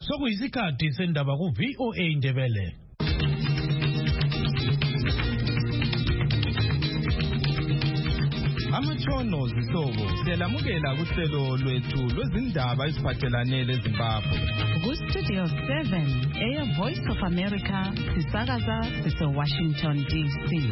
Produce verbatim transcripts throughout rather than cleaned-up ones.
Sokuyisikhathi sendaba ku V O A Ndebele. Amatshono zihlobo siyalamukela kuhlelo lwethu lwezindaba eziphathelane leZimbabwe. Ku Studio seven, Air Voice of America, sisakaza sise Washington D C.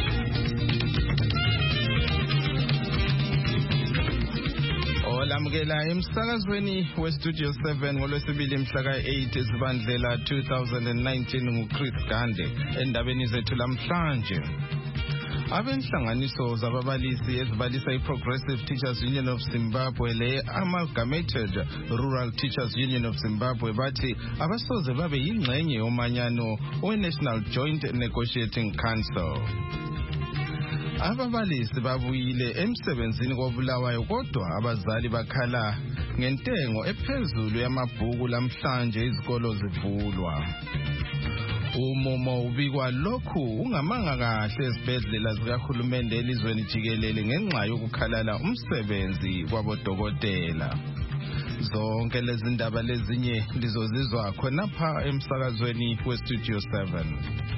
Olamukela emsakazweni we Studio seven ngolwesibili mhla ka eight ezibandlela two thousand nineteen nguChris Gande endabeni zethu lamhlanje. Abenhlanganiso zababalisi ezibalisa iProgressive Teachers Union of Zimbabwe le Amalgamated Rural Teachers Union of Zimbabwe bathi abasoze babe yingxenye yomanyano we-National Joint Negotiating Council. Ababalisi babuyile emsebenzini kobulawayo kodwa abazali bakhala ngentengo ephezulu yamabhuku lamhlanje izikolo zivulwa. Umumo ubikwa lokhu ungamanga kahle ezibhedlela zikahulumende elizweni jikelele ngenxa yokukhalala umsebenzi kwabodokotela. Zonke lezi ndaba lezinye lizozizwa khonapha emsakazweni we Studio seven.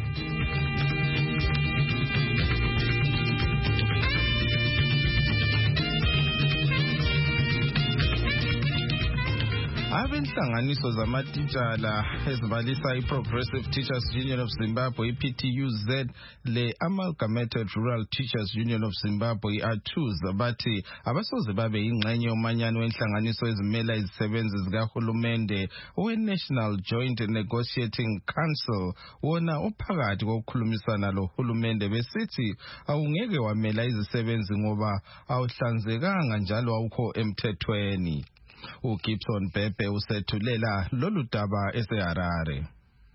Abenhlanganiso zamatitshala ezibalisa iProgressive Teachers Union of Zimbabwe I P T U Z le Amalgamated Rural Teachers Union of Zimbabwe I A T U Z bathi abasoze babe yingxenye yomanyano wenhlanganiso ezimela izisebenzi zikahulumende we-National Joint Negotiating Council wona uphakathi kokukhulumisana lohulumende besithi awungeke wamela izisebenzi ngoba awuhlanzekanga njalo awukho emthethweni. uGibson Bhebhe usethulela lolu daba eseHarare.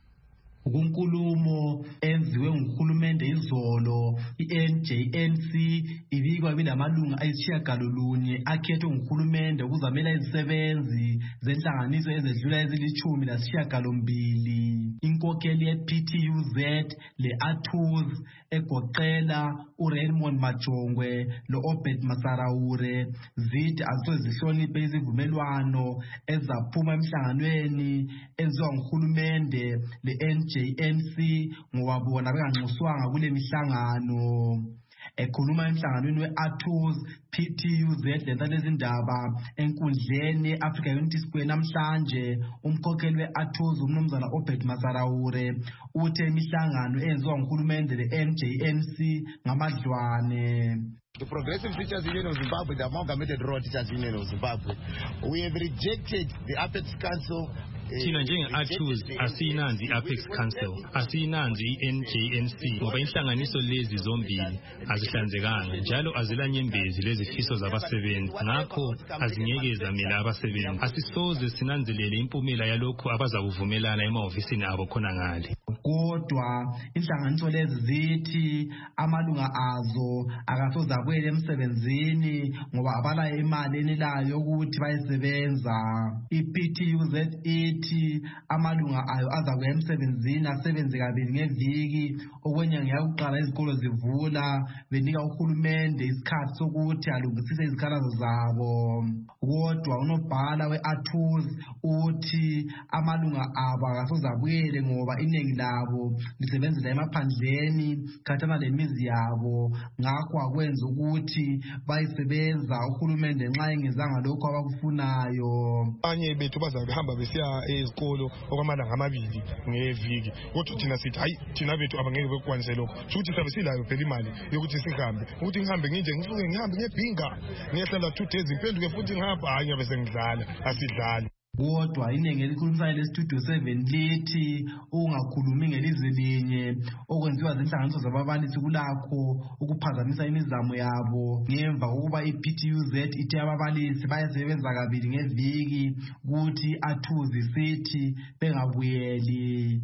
Ukunkulumo enziwe nguhulumende izolo i-N J N C ibikwa binamalunga ayishiyagalolunye akhethwe nguhulumende ukuzamela izisebenzi zenhlanganiso ezedlula ezilithumi lasishiyagalombili. Inkokheli ye-P T U Z le-A T U Z egoqela uRaymond Majongwe lo-Obed Masaraure zithi azisozihloniphe izivumelwano ezaphuma emhlanganweni enziwa nguhulumende le-N J N C ngoba bona benganxuswanga kule mihlangano. Ekhuluma emhlanganweni we-A T U Z P T U Z lenza lezindaba enkundleni Africa Unity Square namhlanje, umkhokheli we-A T U Z umnumzana Obed Masaraure uthe imihlangano eyenziwa nguhulumende le-N J N C ngamadlwane. The Progressive Teachers Union of Zimbabwe, the Amalgamated Rural Teachers Union of Zimbabwe, we have rejected the Apex Council. Thina njenge-A T U Z asiyinanzi i-Apex Council, asiyinanzi i-N J N C ngoba inhlanganiso lezi zombili azihlanzekanga njalo azilanyembezi lezifiso zabasebenzi, ngakho azingeke zamela abasebenzi. Asisoze sinanzelele impumela yalokho abazakuvumelana emahhovisini abo khona ngale. Kodwa inhlanganiso lezi zithi amalunga azo akasoze abuyele emsebenzini ngoba abala imali enelayo ukuthi bayisebenza. I-P T U Z ithi amalunga ayo azakuya emsebenzini asebenze kabili ngeviki okwenyanga yakuqala izikolo zivula, benika uhulumende isikhathi sokuthi alungisise izikhalazo zabo. Kodwa unobhala we-A T U Z uthi amalunga abo akasoze abuyele ngoba iningi labo lisebenzela emaphandleni khathana lemizi yabo, ngakho akwenza ukuthi bayisebenza uhulumende nxa engezanga lokho abakufunayo. Abanye bethu bazahamba besiya ezikolo okwamalanga amabili ngeviki, kodwa thina sithi hayi thina bethu abangeke bekwanise lokho. Futhi sabe silayo phela imali yokuthi sihambe, ukuthi ngihambe nginje ngifike ngihambe ngebhinga ngiyahlala two days impenduke futhi ngihamba hayi ngabe sengidlala asidlali. Kodwa iningi elikhulumisayo le-Studio seven lithi ungakhulumi ngelizwi linye okwenziwa zinhlanganiso zababalisi kulakho ukuphazamisa imizamo yabo ngemva kokuba i-P T U Z ithi ababalisi bayasebenza kabili ngeviki kuthi A T U Z sithi bengabuyeli.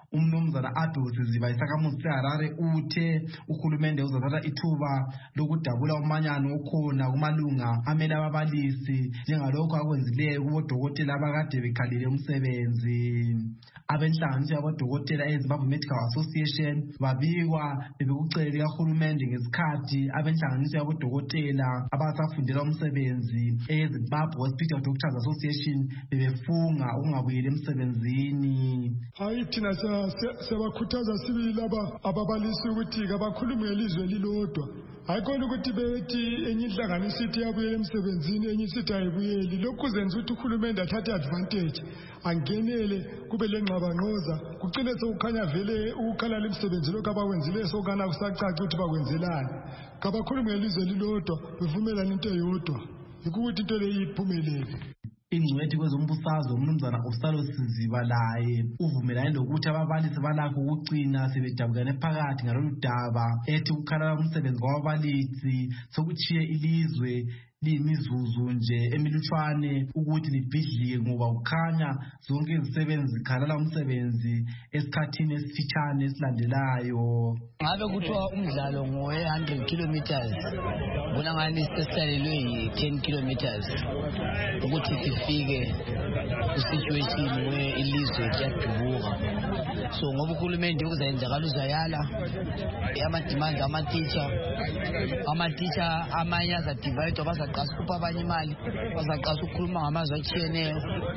umnumzana Adolf Ziba isakhamuzi seHarare uthe uhulumende uzathatha ithuba lokudabula umanyano okhona kumalunga amele ababalisi njengalokho akwenzileyo kubodokotela abakade bekhalile umsebenzi. Abenhlanganiso yabodokotela eZimbabwe Medical Association babikwa bebekucelela likahulumende ngesikhathi abenhlanganiso yabodokotela abasafundela umsebenzi eZimbabwe Hospital Doctors Association bebefunga ukungabuyeli emsebenzini. Hayi thina siyabakhuthaza sibili laba ababalisi ukuthi kabakhulume ngelizwe lilodwa. Hayikhona ukuthi bethi enye inhlanganiso ithi yabuyela emsebenzini enye isithi ayibuyeli. Lokhu zenza ukuthi uhulumende athathe advantage angenele kube lengxabangqoza kucine sokukhanya vele ukukhalala emsebenzi lokho abawenzile sokana kusacaca ukuthi bakwenzelani. Kabakhulume ngelizwe lilodwa bevumelana into eyodwa ukuthi into leyo iphumelele. Ingcwethi kwezombusazwe umnumzana Usalo Siziba laye uvumelane lokuthi ababalisi balakho ukugcina sebedabukane phakathi ngalolu daba ethi ukukhalala umsebenzi kwababalisi sokuchiye ilizwe liyimizuzu nje emilutshwane ukuthi libhidlike ngoba ukhanya zonke izisebenzi zikhalala umsebenzi esikhathini esifitshane esilandelayo. Ngabe kuthiwa umdlalo ngowe one hundred kilometers bona ngani sesisalelwe yi ten kilometers ukuthi sifike ku-situation where ilizwe liyadubuka. So ngoba uhulumende ukuzayenzakala uzayala amadimandi ama-teacher ama-teacher amanye azadivayidwa bazaqasa ukupha abanye imali bazaqasa ukukhuluma ngamazwi atshiyeneyo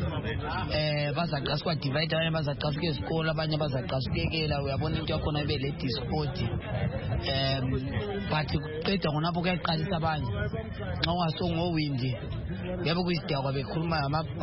um bazaqasa ukwadivayida abanye bazaqasa ukuya esikolo abanye bazaqasa ukuyekela uyabona into yakhona ibe le disport um but kuqeda ngonapho kuyaqalisa abanye nxa ungasongowindi kuyabe kuyisidakwa bekhuluma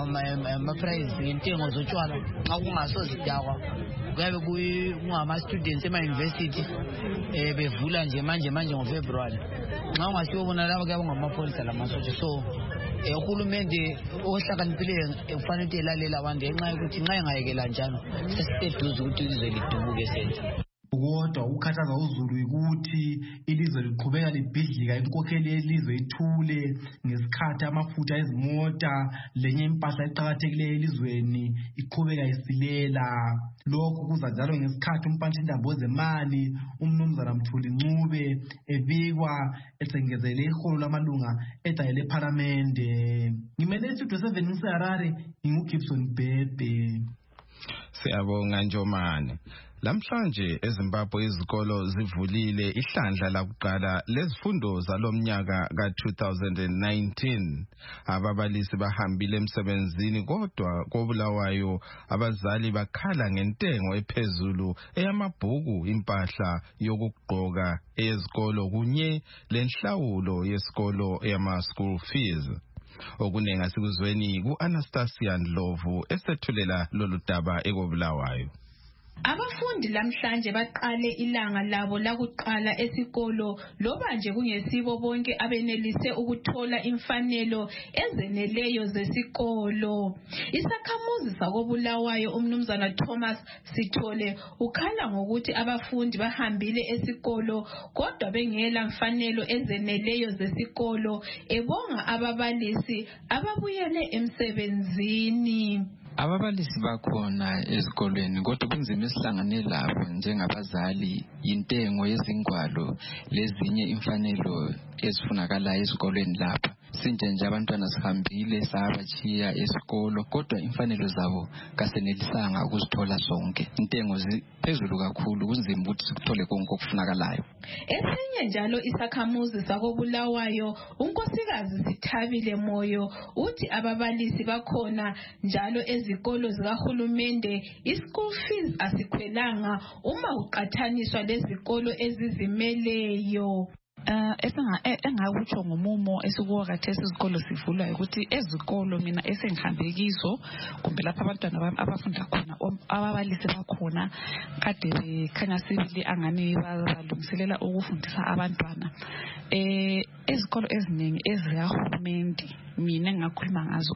ama-prize ngentengo zotshwala nxa kungasozidakwa kuyabe kungama-students ema-university um bevula nje manje manje ngoFebruary nxa ungasiyobona labo kuyabe ngamapholisa lamasotsha. So uhulumende ohlakaniphileyo kufanele ukuthi elalela abantu ngenxa yokuthi nxa engayekela njalo sesiseduze ukuthi ilizwe lidubuke senze. Kodwa ukukhathaza uZulu ukuthi ilizwe liqhubeka libhidlika inkokheli yelizwe ithule ngesikhathi amafutha ezimota lenye impahla eqhakathekileyo elizweni iqhubeka isilela. Lokhu kuza njalo ngesikhathi umphathintambo zemali umnumzana Mthuli Ncube ebikwa esengezele iholo lamalunga edayele ePhalamende. Ngimele Studio seven ngiseHarare nginguGibson Bhebhe. Siyabonga Njomane. Lamhlanje eZimbabwe izikolo zivulile ihlandla lakuqala lezifundo zalomnyaka ka two thousand nineteen. Ababalisi bahambile emsebenzini kodwa koBulawayo abazali bakhala ngentengo ephezulu eyamabhuku impahla yokugqoka ezikolo kunye lenhlawulo yesikolo eyama school fees. Okunenga sikuzweni ku-Anastasia Ndlovu esethulela lolu daba ekoBulawayo. Abafundi lamhlanje baqale ilanga labo lakuqala esikolo loba nje kungesibo bonke abenelise ukuthola imfanelo ezeneleyo zesikolo. Isakhamuzi sakoBulawayo umnumzana Thomas Sithole ukhala ngokuthi abafundi bahambile esikolo kodwa bengela mfanelo ezeneleyo zesikolo ebonga ababalisi ababuyele emsebenzini. Ababalisi bakhona ezikolweni kodwa kunzima esihlangane labo njengabazali intengo yezingwalo lezinye imfanelo ezifunakalayo ezikolweni lapha. Sinje nje abantwana sihambile sabachiya esikolo kodwa imfanelo zabo kasenelisanga ukuzithola zonke. Intengo ziphezulu kakhulu kunzima ukuthi sikuthole konke okufunakalayo. Esinye njalo isakhamuzi sakoBulawayo unkosikazi Sithabile Moyo uthi ababalisi bakhona njalo ezikolo zikahulumende ischool fees asikhwelanga uma uqathaniswa lezikolo ezizimeleyo. Uh, esenga engakutsho ngomumo esikuwa kathesi izikolo sivulwa ukuthi ezikolo mina esengihambe kizo kumbe lapha abantwana abafunda khona ababalisi bakhona kade bekhanya sibili angani balungiselela ukufundisa abantwana eh ezikolo eziningi ezikahulumende mina ngakhuluma ngazo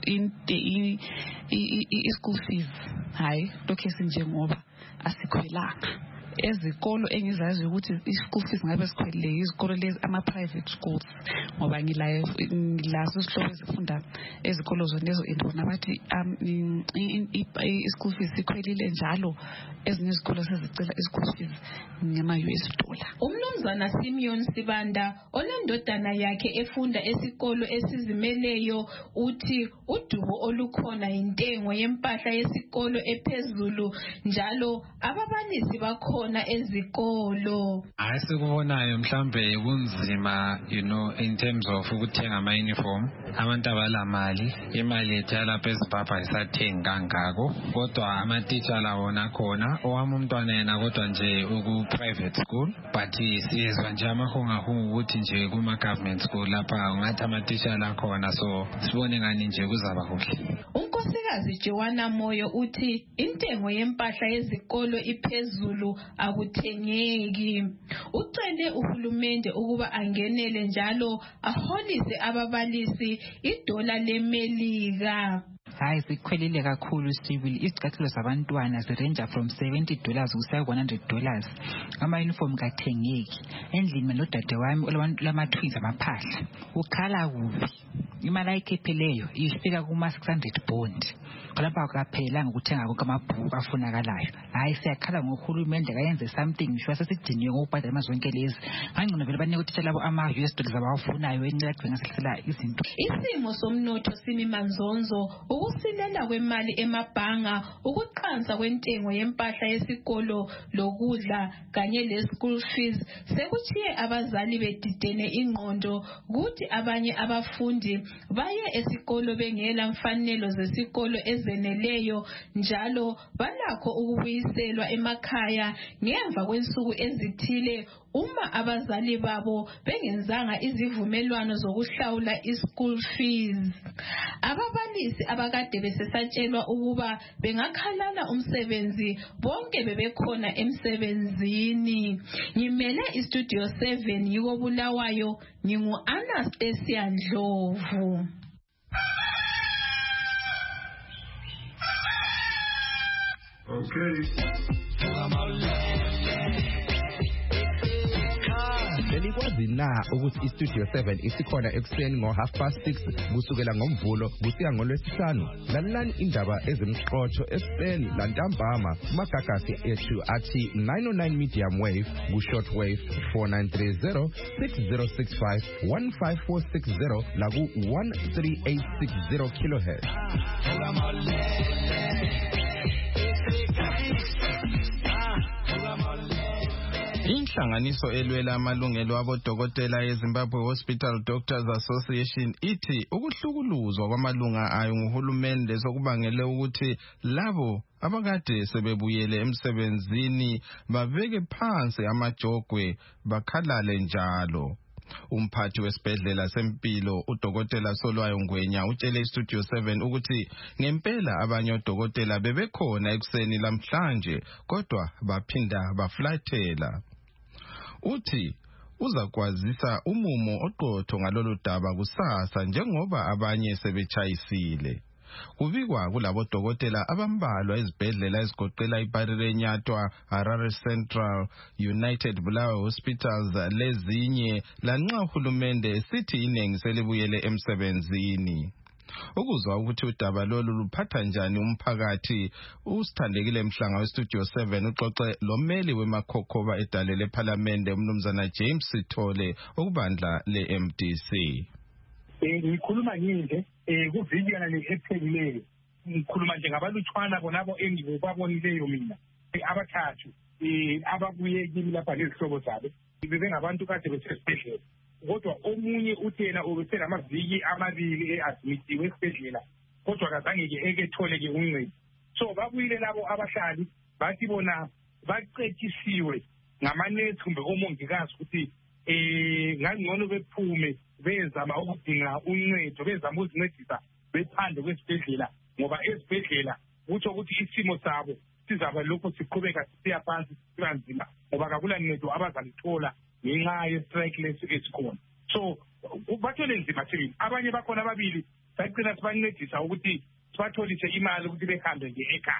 i school fees hayi lokho esinjengoba asikhwelanga ezikolo engizazi ukuthi i-school fees ngabe sikhwelile izikolo lezi ama-private schools ngoba ngilayo ngilazo isihlobo ezifunda ezikolo zonezo indona bathi i-school fees sikhwelile njalo ezinye izikolo sezicela i-school fees ngama-U S dollar. Umnumzana Simeon Sibanda onendodana yakhe efunda esikolo esizimeleyo uthi udubo olukhona intengo yempahla yesikolo ephezulu njalo ababalisi bakhona ezikolo. Asikubonayo mhlambe kunzima you know in terms of ukuthenga ama uniform abantu abalamali imali ethala phezipapa isathenga kangako kodwa ama teacher lawona khona owami umntwana yena kodwa nje uku private school but siyezwa nje amahonga honga ukuthi nje kuma government school lapha ngathi ama teacher la khona so sibone ngani nje kuzaba kuhle. Unkosikazi Joanna Moyo uthi intengo yempahla yezikolo iphezulu akuthengeki. Ucele uhulumende ukuba angenele njalo aholise ababalisi idola lemelika. Hayi sikhwelile kakhulu sibili izicathulo zabantwana zirenja from seventy dollars kusiya one hundred dollars ama uniform kathengeki endlini nodade wami olama twins amaphahla ukhala kubi imali ayikhepheleyo ifika kuma six hundred bond lapha akaphela ngokuthenga konke amabhuku afunakalayo. Hayi siyakhala ngohulumende kayenze something ngisho sesidiniwe ngokubhadala amazonke lezi ngangcono vele banike utitsha labo ama U S dollars abawafunayo encela ngasihlela izinto. Isimo somnotho simi manzonzo ukusilela kwemali emabhanga ukuqhansa kwentengo yempahla yesikolo lokudla kanye le school fees sekuchiye abazali bedidene ingqondo kuthi abanye abafundi baye esikolo bengela mfanelo zesikolo ezeneleyo njalo balakho ukubuyiselwa emakhaya ngemva kwensuku ezithile uma abazali babo bengenzanga izivumelwano zokuhlawula i-school fees. Ababalisi abakade besesatshelwa ukuba bengakhalala umsebenzi bonke bebekhona emsebenzini. Ngimele istudio seven yiko Bulawayo ngingu Anastasia Ndlovu. Okay. Belikwazi na ukuthi istudio seven isikhona ekuseni ngo half past six kusukela ngomvulo kusiya ngolwesihlanu. Lalelani indaba ezimxoxo ekuseni lantambama kumagagasi ethu athi nine oh nine medium wave ku short wave four nine three zero six zero six five one five four six zero la ku one three eight six zero kilohertz. Inhlanganiso elwela amalungelo abodokotela eZimbabwe Hospital Doctors Association ithi ukuhlukuluzwa kwamalunga ayo nguhulumende sokubangele ukuthi labo abakade sebebuyele emsebenzini babeke phansi amajogwe bakhalale njalo. Umphathi wesibhedlela sempilo udokotela Solwayo Ngwenya utshele istudio seven ukuthi ngempela abanye odokotela bebekhona ekuseni lamhlanje kodwa baphinda baflathela. Uthi uzakwazisa umumo oqotho ngalolu daba kusasa njengoba abanye sebechayisile. Kubikwa kulabo dokotela abambalwa ezibhedlela ezigoqela iBarire Nyatwa, Harare Central, United Bulawayo Hospitals lezinye lanxa uhulumende sithi iningi selibuyele emsebenzini. Ukuzwa ukuthi udaba lolu luphatha njani umphakathi usithandekile Mhlanga westudio seven uxoxe lomeli wemakhokhoba edalele eParliament umnumzana James Sithole okubandla le-M D C. Ngikhuluma nje eh kuvidiyo le-ephelileyo ngikhuluma nje ngabalutshwana bonabo engibabonileyo mina abathathu eh ababuye kimi lapha lezihlobo zabo bebengabantu kade besesibhedlela kodwa omunye uthena ubesenamaviki amabili eadmitiwe esibhedlela kodwa kazange ke eketholeke uncedo. So babuyile labo abahlali bathi bona baqetshisiwe ngamanesi kumbe omongikazi ukuthi eh ngangcono bephume bezama ukudinga uncedo bezama ukuzincedisa bephande kwesibhedlela ngoba esibhedlela kuthi ukuthi isimo sabo sizaba lokho siqhubeka siya phansi sibanzima ngoba akula ncedo abazalithola ngenxa ye-strike lesi esikhona. So bathole nzima thina abanye bakhona ababili saqina sibancedisa ukuthi sibatholise imali ukuthi behambe nje ekhaya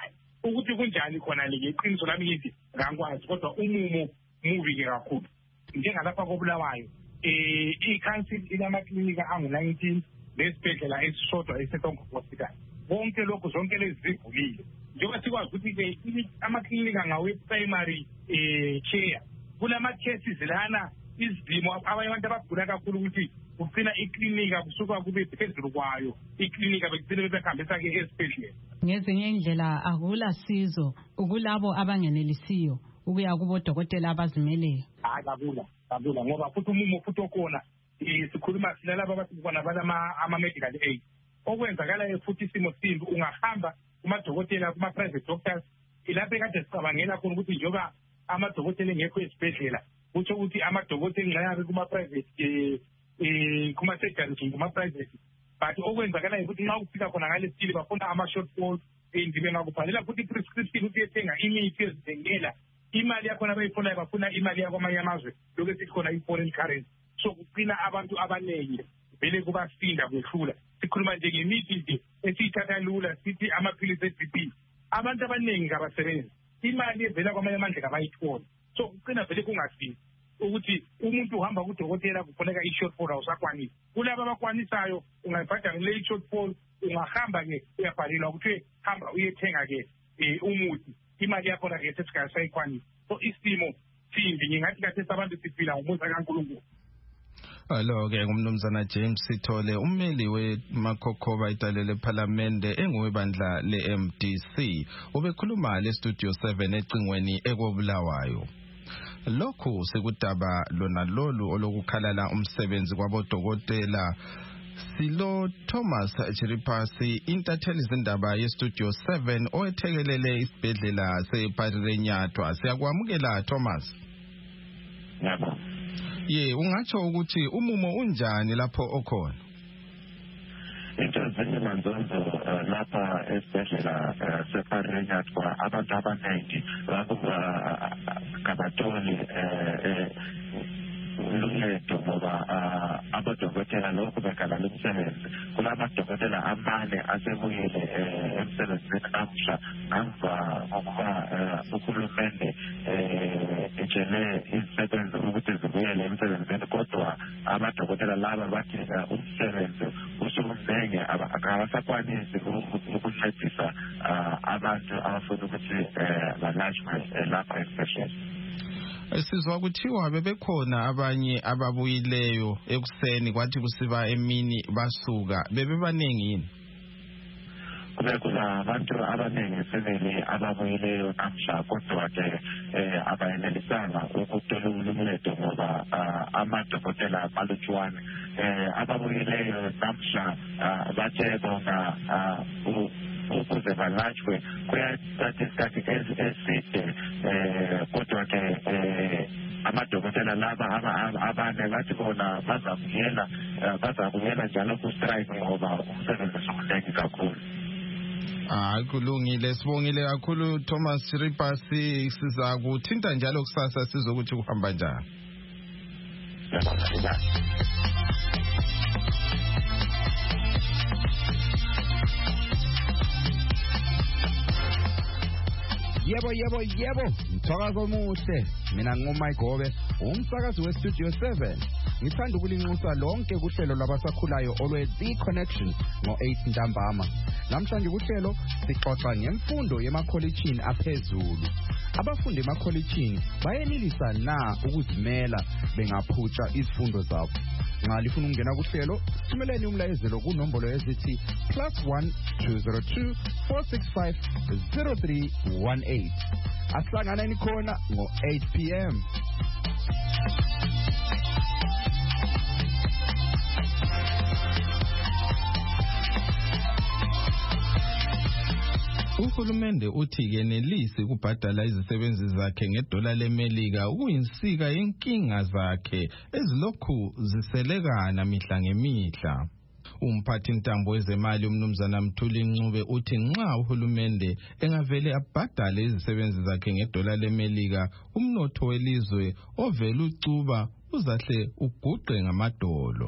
ukuthi kunjani khona le iqiniso lami yithi ngangikwazi kodwa umumo mubi ke kakhulu njengalapha koBulawayo eh i-council inamaklinika angu nineteen nesibhedlela esisodwa eseTongo Hospital bonke lokho zonke lezi zivulile njengoba sikwazi ukuthi ke amaklinika ngawe primary eh chair kulama cases lana izimo abanye abantu abagula kakhulu ukuthi ugcina iklinika kusuka kube phezulu kwayo iklinika bekugcina bekhambisa ke esibhedlela ngezinye indlela akula sizo ukulabo abangenelisiyo ukuya kubo dokotela abazimeleyo hayi kabula kabula ngoba futhi umumo futhi okona sikhuluma silala abasikubona balama ama medical aid okwenzakala futhi isimo simbi ungahamba kuma dokotela kuma private doctors ilapha kade sicabangela khona ukuthi njoba amadokotela engekho esibhedlela kuthi ukuthi amadokotela ngiyabe kuma private eh eh kuma surgery kuma private but okwenzakala ukuthi nxa ufika khona ngalesile bafuna ama shortfall indibe ngakubhalela futhi prescription ukuyethenga imithi ezithengela imali yakho abayifuna bafuna imali yakho amanye amazwe lokho esithi khona i-foreign currency so kuqina abantu abaningi vele kubasinda kwehlula sikhuluma nje ngemithi nje esiyithatha lula sithi amaphilisi e-B P abantu abaningi ngabasebenzi imali evela kwamanye amandla abayithola so kuqina vele kungasindi ukuthi umuntu uhamba kudokotela kufuneka i-shortfall awusakwanisi kulabo abakwanisayo ungayibhadala le i-shortfall ungahamba ke uyabhalelwa ukuthi hamba uyethenga ke umuthi imali yakho la ke sesikayikwanisa so isimo simbi ngingathi kathi abantu siphila ngomusa kaNkulunkulu. Alo ke ngumnumzana James Sithole ummeli weMakhokhoba italele eParliament engowebandla le-M D C ubekhuluma le Studio seven ecingweni ekoBulawayo. Lokhu sekudaba lona lolu olokukhalala umsebenzi kwabodokotela Silo Thomas Chiripasi intatheli izindaba ye-Studio seven oyethekelele isibhedlela seParirenyatwa siyakwamukela Thomas. Yebo. Ye ungatsho ukuthi umumo unjani lapho okhona? Into ezimanzonzo lapha esibhedlela seParirenyatwa abantu abaningi ngabatoli luncedo ngoba abadokotela lokhu bekala lumsebenzi kulamadokotela amane asebuyele emsebenzini namuhla ngemva kokuba uhulumende etshele izisebenzi ukuthi zibuyele emsebenzini kodwa amadokotela laba bathi umsebenzi usumnenge abasakwanisi ukuncedisa abantu abafuna ukuthi balashwe lapha esibhedlela. Sizwa kuthiwa bebekhona abanye ababuyileyo ekuseni kwathi kusiba emini basuka bebebaningi yini? Kube kunabantu abaningi sebele ababuyileyo namhla kodwa ke abayenelisanga ukuthola uluncedo ngoba amadokotela balutshwane ababuyileyo namhla bathe bona ukuze balashwe kuyathatha isikhathi eside kodwa ke amadokotela laba abane bathi bona bazabuyela bazabuyela njalo ku-strike ngoba umsebenzi somnengi kakhulu. Hayi kulungile sibongile kakhulu Thomas Chiripasi siza kuthinta njalo kusasa sizokuthi kuhamba njani. Yebo yebo yebo mthakazo omuhle mina ngumike Gobe umsakazi weStudio seven ngithanda ukulinxusa lonke kuhlelo labasakhulayo olwe The Connection no eight ntambama namhlanje kuhlelo sixoxa ngemfundo yemakholejini aphezulu abafundi emakholejini bayenelisa na ukuzimela bengaphutsha izifundo zabo nxa lifuna ukungena kuhlelo thumeleni umlayezelo kunombolo ezithi plus one two zero two four six five zero three one eight asihlanganeni khona ngo eight p m Uhulumende uthi kenelisi kubhadala izisebenzi zakhe ngedola leMelika ukuyinsika yenkinga zakhe ezilokhu ziselekana mihla ngemihla. Umphathi intambo wezemali umnumzana Mthuli Ncube uthi nxa uhulumende engavele abhadale izisebenzi zakhe ngedola leMelika umnotho welizwe ovela ucuba uzahle uguqe ngamadolo.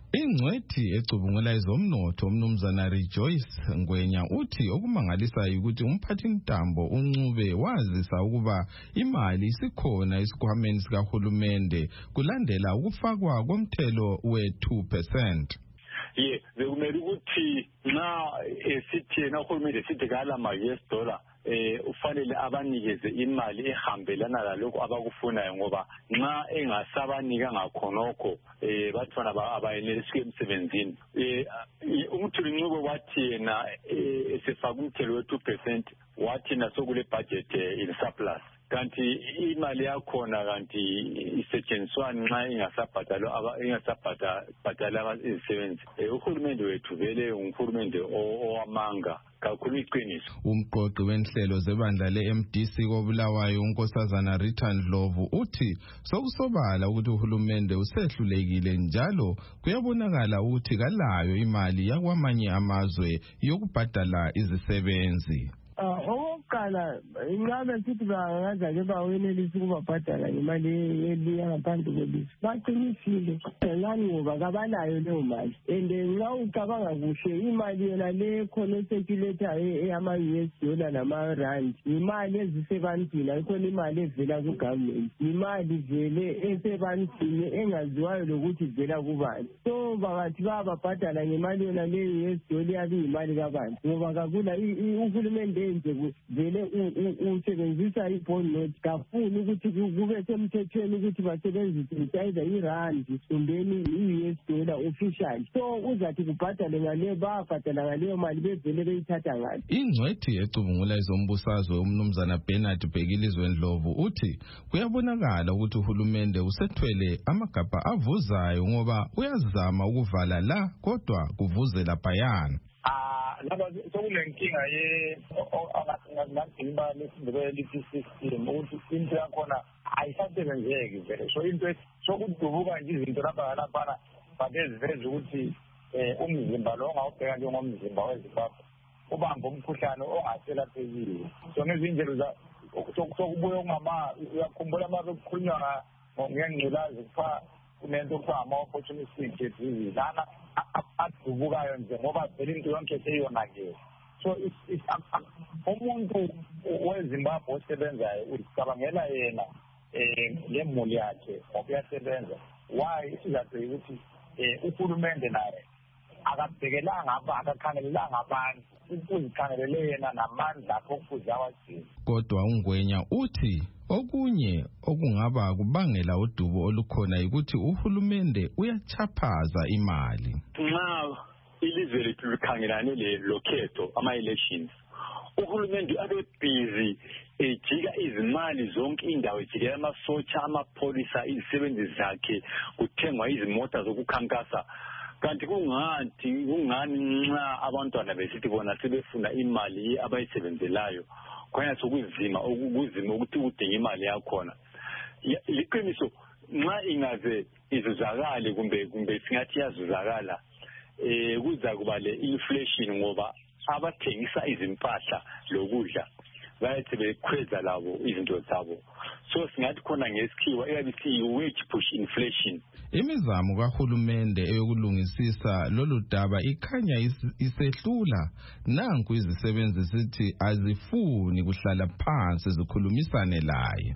Ingcwethi ecubungula ezomnotho umnumzana Rejoice Ngwenya uthi okumangalisayo ukuthi umphathintambo uNcube wazisa ukuba imali isikhona esikhwameni sikahulumende kulandela ukufakwa komthelo we two percent. Ye bekumele ukuthi nxa esithi na uhulumende sithi kala ma U S dollar eh ufanele abanikeze imali ehambelana lalokho abakufunayo ngoba nxa engasabanika ngakhonokho eh bathona abayenelisi emsebenzini eh umthuluncube wathi yena esefaka umthelo we two percent wathi nasokule budget in surplus kanti imali yakhona kanti isetshenziswa nxa ingasabhadalwa ingasabhadala izisebenzi uhulumende wethu vele uhulumende owamanga kakhulu iqiniso. Umqoqi wenhlelo zebandla le-M D C koBulawayo unkosazana Rita Ndlovu uthi sokusobala ukuthi uhulumende usehlulekile njalo kuyabonakala ukuthi kalayo imali yakwamanye amazwe yokubhadala izisebenzi. Okokuqala ingabe sithi bangaza ke bawenelisa ukubabhadala ngemali eliya ngaphandle kwelizwe baqinisile ngani ngoba kabanayo leyo mali and nxa ucabanga kuhle imali yona le khona eseculator eyama-U S dollar nama-rand imali ezisebantwini ayikhona imali evela kugovernment imali vele esebantwini engaziwayo lokuthi ivela kubani so bangathi bababhadala ngemali yona le-U S dollar yabe yimali kabani ngoba kakula uhulumende nje vele usebenzisa i-bond note kafuni ukuthi kube semthethweni ukuthi basebenzise either irandi kumbeni i-U S dollar official so uzathi kubhadale ngale babhadala ngaleyo mali bevele beyithatha ngale. Ingcwethi ecubungula ezombusazwe umnumzana Bernard Bhekilizwe Ndlovu uthi kuyabonakala ukuthi uhulumende usethwele amagabha avuzayo ngoba uyazama ukuvala la kodwa kuvuze laphayana. Laba sokulenkinga ye ngathimba lesindebele lithi system ukuthi into yakhona ayisasebenzeki vele so into sokudubuka nje izinto lapha lapha babeziveza ukuthi umzimba lo ongawubheka njengomzimba weZimbabwe ubamba umkhuhlane ongaselaphekile so ngezindlela sokubuya ungama uyakhumbula uma bekukhulunywa ngengculazi kuthiwa kunento kuthiwa ama-opportunistic disease lana adubukayo nje ngoba vele into yonke seyonakele so umuntu weZimbabwe osebenzayo uzicabangela yena um lemuli yakhe ngoba uyasebenza why isizathu ukuthi um uhulumende naye akabhekelanga akakhangelelanga abantu ukuzikhangelele yena namandla akho okufuze awagcine. Kodwa uNgwenya uthi okunye okungaba kubangela udubo olukhona ukuthi uhulumende uyachaphaza imali. Nxa ilizwe lethu likhangelane lokhetho ama-elections uhulumende abe busy ejika izimali zonke indawo ejikela amasotsha amapholisa izisebenzi zakhe kuthengwa izimota zokukhankasa kanti kungathi kungani nxa abantwana besithi bona sebefuna imali abayisebenzelayo khona sokuzima ukuzima ukuthi udinga imali yakhona liqiniso nxa ingaze izuzakale kumbe kumbe singathi yazuzakala eh kuza kuba le inflation ngoba abathengisa izimpahla lokudla bayathi bekhweza labo izinto zabo so singathi khona ngesikhiwa eyabithi wage push inflation. Imizamo kahulumende eyokulungisisa lolu daba ikhanya isehlula nanku izisebenzi sithi azifuni kuhlala phansi zikhulumisane laye.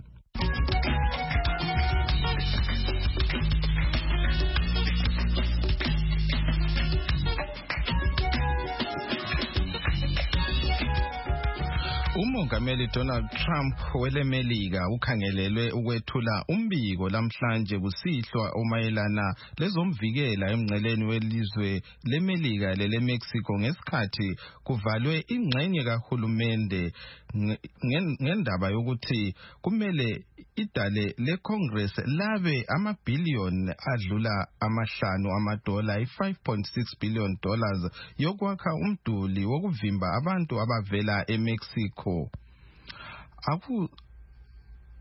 Umongameli Donald Trump welemelika ukhangelelwe ukwethula umbiko lamhlanje kusihlwa omayelana lezomvikela emngceleni welizwe lemelika lele Mexico ngesikhathi kuvalwe ingxenye kahulumende ngendaba yokuthi kumele idale leCongress labe amabhillion adlula amahlanu amadola i-five point six billion dollars yokwakha umduli wokuvimba abantu abavela eMexico. Aku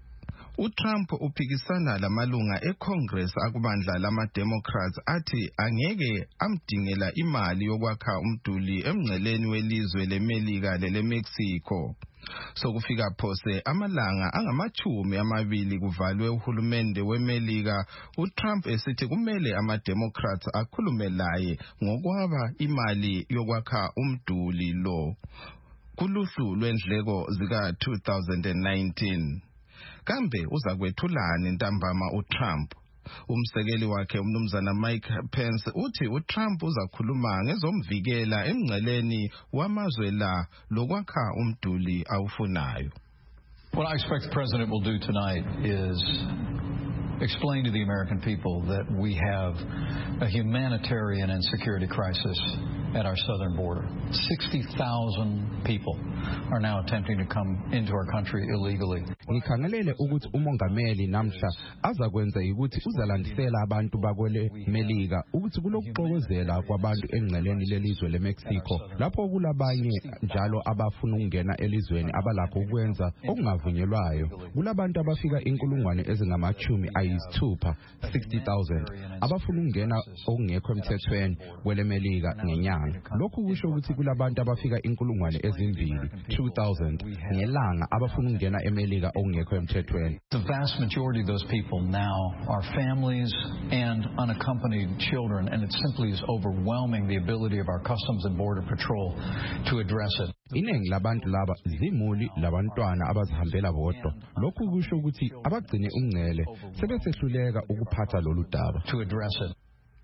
uTrump uphikisana lamalunga eCongress akubandla lama-Democrats athi angeke amdingela imali yokwakha umduli emngceleni welizwe leMelika leleMexico. Sokufika phose amalanga angamachumi amabili kuvalwe uhulumende weMelika, uTrump esithi kumele ama-Democrats akhulume laye ngokwaba imali yokwakha umduli lo kuluhlu lwendleko zika two thousand nineteen. Kambe uzakwethulani ntambama uTrump? Umsekeli wakhe umnumzana Mike Pence uthi uTrump uzakhuluma ngezomvikela emngceleni wamazwe la lokwakha umduli awufunayo. What I expect the president will do tonight is explain to the American people that we have a humanitarian and security crisis at our southern border. sixty thousand people are now attempting to come into our country illegally. Ngikhangelele ukuthi umongameli namhla azakwenza ukuthi uzalandisela abantu bakwele Melika ukuthi kulokuxokozela kwabantu engceleni lelizwe leMexico lapho kulabanye njalo abafuna ukungena elizweni abalakho ukwenza okungavunyelwayo. Kulabantu abafika inkulungwane ezingamachumi ayisithupha sixty thousand abafuna ukungena okungekho emthethweni kweleMelika ngenyanga. Lokhu kusho ukuthi kulabantu abafika inkulungwane ezimbili two thousand ngelanga abafuna ukungena eMelika okungekho emthethweni. The vast majority of those people now are families and unaccompanied children, and it simply is overwhelming the ability of our Customs and Border Patrol to address it. Iningi labantu laba zimuli labantwana abazihambela bodwa. Lokhu kusho ukuthi abagcine umngcele sebesehluleka ukuphatha lolu daba. To address it.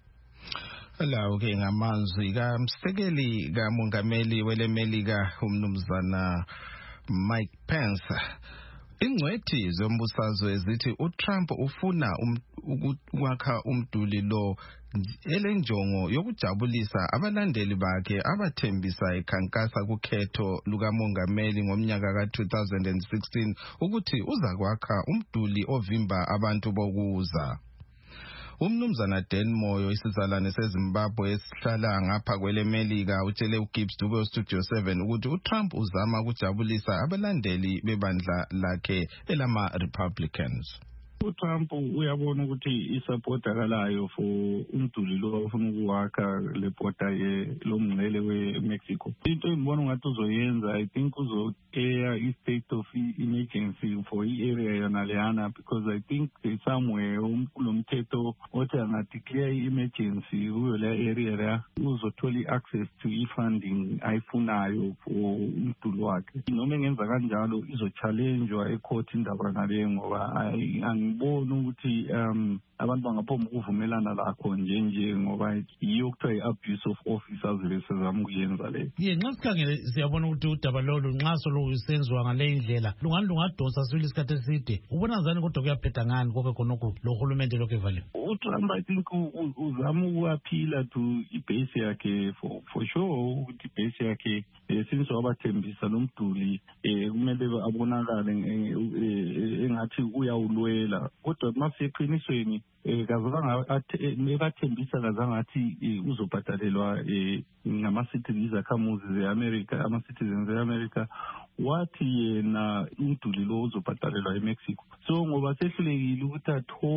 Lawo ke ngamazwi kamsekeli kamongameli weleMelika umnumzana Mike Pence. Ingcwethi zombusazwe zithi uTrump ufuna ukwakha umduli lo elenjongo yokujabulisa abalandeli bakhe abathembisa ekhankasa kukhetho lukamongameli ngomnyaka ka two thousand sixteen ukuthi uzakwakha umduli ovimba abantu bokuza. Umnumzana Dan Moyo isizalwane seZimbabwe esihlala ngapha kweleMelika utshele uGibbs Dube Studio seven ukuthi uTrump uzama ukujabulisa abalandeli bebandla lakhe elama Republicans. uTrump uyabona ukuthi isupportakalayo for umduli lo ufuna ukuwakha lebhoda ye lomngcele weMexico. Into engibona ngathi uzoyenza, I think uzo-air i-state of emergency for i-area yona leyana, because I think somewhere kulomthetho othi angadeclare i-emergency kuyo le area la uzothola i-access to i-funding ayifunayo for umduli wakhe. Noma engenza kanjalo izo-challengewa ecourt indaba ngale ngoba ngibona ukuthi um abantu bangaphoma ukuvumelana lakho nje nje ngoba yiyo kuthiwa i-abuse of office azibesezama ukuyenza leyo. Ye nxa sikhangele siyabona ukuthi udaba lolu nxa solo isenziwa ngale indlela lungani lungadosa sibili isikhathi eside. Ubona njani kodwa kuyaphetha ngani konke khonokho lo hulumende lokho evaliwe? uTrump I think uzama ukuaphila to ibase yakhe for for sure ukuthi ibase yakhe since wabathembisa nomduli kumele abonakale engathi uyawulwela, kodwa masiyeqinisweni kazange ebathembisa kazange athi uzobhadalelwa ngama-citizens akhamuzi ze-America, ama-citizens ze-America, wathi yena umduli lo uzobhadalelwa eMexico. So ngoba sehlulekile ukuthi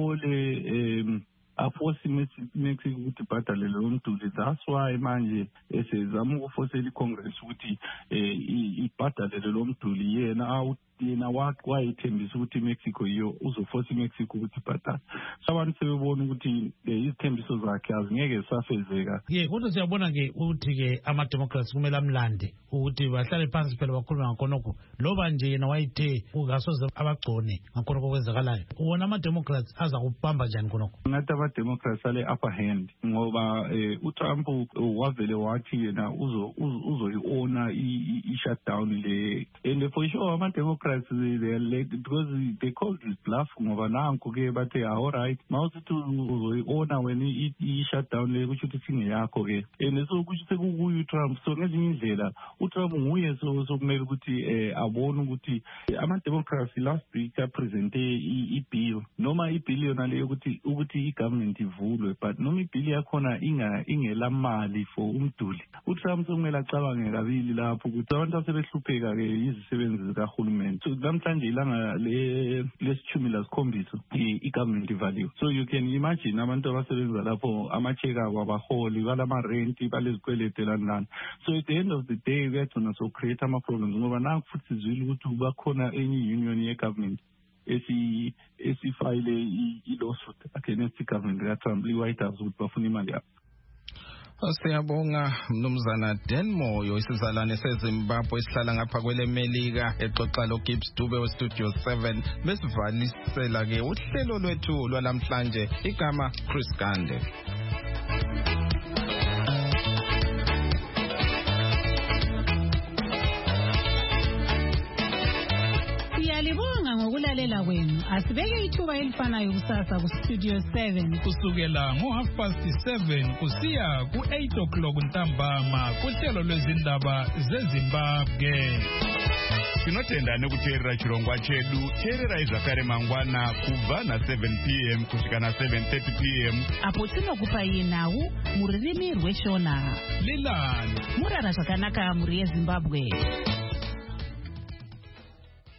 athole um aforce iMexico ukuthi ibhadalele lo mduli, that's why manje esezama ukufosela iCongress ukuthi ibhadalele lo mduli yena yena wayithembisa ukuthi iMexico yiyo uzoforce iMexico ukuthi ibhadale. Abantu sebebona ukuthi izithembiso zakhe azingeke zisafezeka. Ye kodwa siyabona ke ukuthi ke ama-Democrats kumele amlande ukuthi bahlale phansi phela bakhulume ngakhonokho loba nje yena wayithe ungasoze abagcone ngakhonokho kwenzakalayo. Wona ama-Democrats aza kubamba njani khonokho? Ngathi ama-Democrats ale upper hand ngoba uTrump wavele wathi yena uzoyi-ona i-shutdown le, and for sure ama-Democrats they elected because they called this bluff ngoba nanku ke bathe all right mawusithi uzoyi-ona wena i-shutdown le kusho ukuthi singeyakho ke, and so kusho sekukuyo uTrump. So ngezinye indlela uTrump nguye sokumele ukuthi abone ukuthi ama-Democrats last week apresente i-bill noma i-bill yona leyo ukuthi ukuthi i-government ivulwe, but noma i-bill yakhona ingela mali for umduli. uTrump sokumele acabange kabili lapho ukuthi abantu asebehlupheka ke izisebenzi zikahulumeni namhlanje ilanga lesithumi lasikhombisa i-government value. So you can imagine abantu abasebenza lapho ama-check-up abaholi balama-renti balezikwelete lani. So at the end of the day kuyagcina so create ama-problems ngoba nanku futhi sizwile ukuthi kubakhona enye union ye-government esi esifile i-lawsuit against i-government ka-Trump i-White House ukuthi bafuna imali yabo. Siyabonga mnumzana Denmo isizalwane seZimbabwe esihlala ngapha kwele Melika exoxa lo Gibbs Dube we Studio seven besivalisela ke uhlelo lwethu lwalamhlanje igama Chris Gande. Siyalibonga ngokulalela kwenu. Asibeke ithuba elifanayo kusasa ku Studio seven kusukela ngo half past seven kusiya ku eight o'clock ntambama kuhlelo lwezindaba zeZimbabwe. Tinotenda nekuteerera chirongwa chedu teerera izvakare mangwana kubva na seven p m kusvika na seven thirty p m apo tinokupa yenhau mururimi rweshona lilani murara zvakanaka muri yeZimbabwe.